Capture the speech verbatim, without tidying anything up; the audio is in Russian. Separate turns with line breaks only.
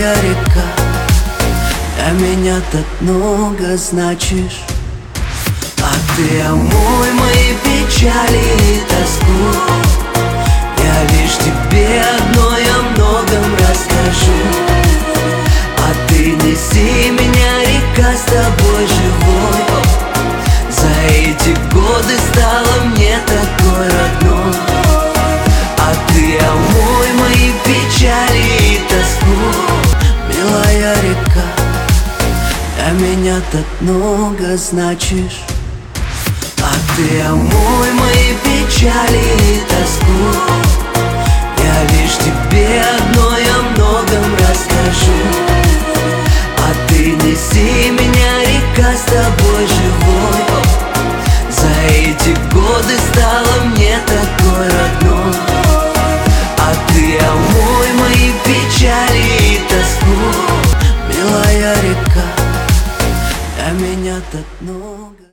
Милая река, для меня так много значишь. А ты омой мои печали и тоску. Я лишь тебе одной о многом расскажу. А ты неси меня, река, с тобой живой. За эти годы стала мне такой родной. А ты омой мои печали и тоску. Милая река, для меня так много значишь. А ты омой мои печали и тоску. Я лишь тебе одной о многом расскажу. А ты неси меня, река, с тобой живой. За эти годы стала мне такой родной. А ты омой мои печали и тоску. Милая река, для меня так много.